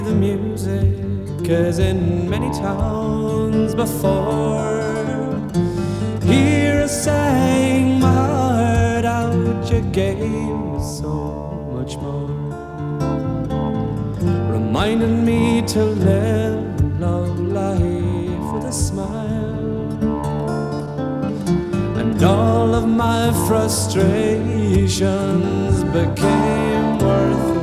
The music, as in many towns before, here I sang my heart out. You gave me so much more, reminding me to live, love life with a smile. And all of my frustrations became worth